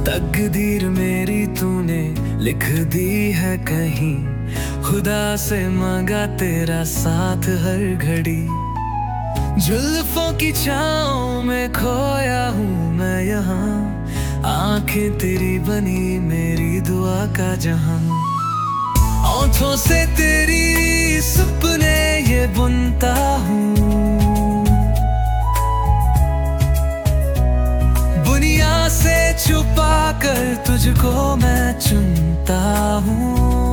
तकदीर मेरी तूने लिख दी है कहीं, खुदा से मांगा तेरा साथ हर घड़ी। जुल्फों की छाँव में खोया हूँ मैं यहाँ, आंखें तेरी बनी मेरी दुआ का जहां। होठों से तेरी सपने ये बुनता हूँ, बुनिया से छुपा कर तुझको मैं चुनता हूँ।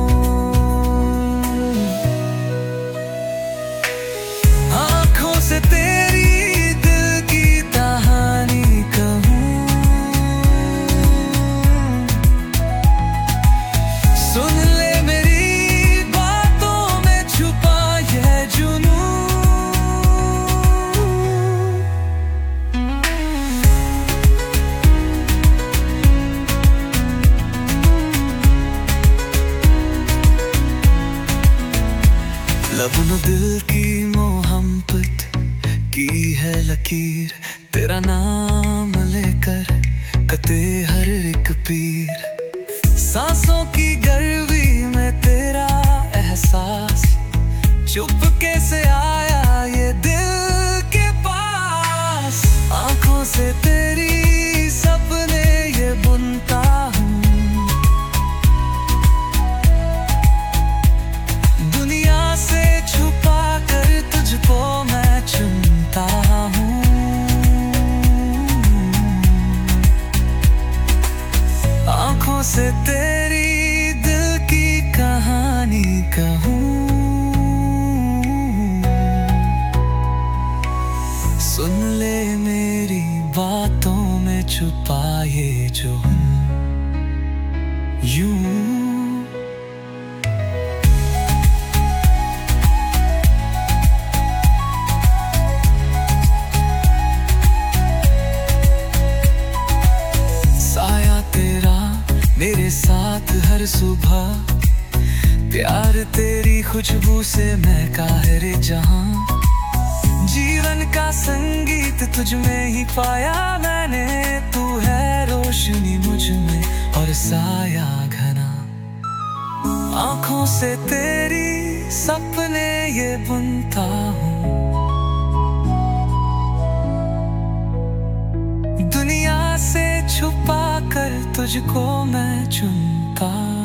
आँखों से तेरी दिल की कहानी कहूँ, सुन ले मेरी बातों में छुपा ये जुनून। लबों दिल की मोहब्बत की है लकीर, तेरा नाम लेकर कटे हर एक पीर। सांसों की गर्वी में तेरा एहसास, चुपके से आया ये दिल के पास। आंखों से तेरी सपने ये बुनता हूँ, दुनिया से छुपा कर तुझको मैं चुनता हूँ। आंखों से तेरी दिल की कहानी कहूँ, सुन ले मेरी बातों में छुपा ये जो हूँ यूं। मेरे साथ हर सुबह, प्यार तेरी खुशबू से महका है रे जहां। जीवन का संगीत तुझ में ही पाया मैंने, तू है रोशनी मुझ में और साया घना। आंखों से तेरी सपने ये बुनता हूँ, दुनिया से छुपा कर तुझको मैं चुनता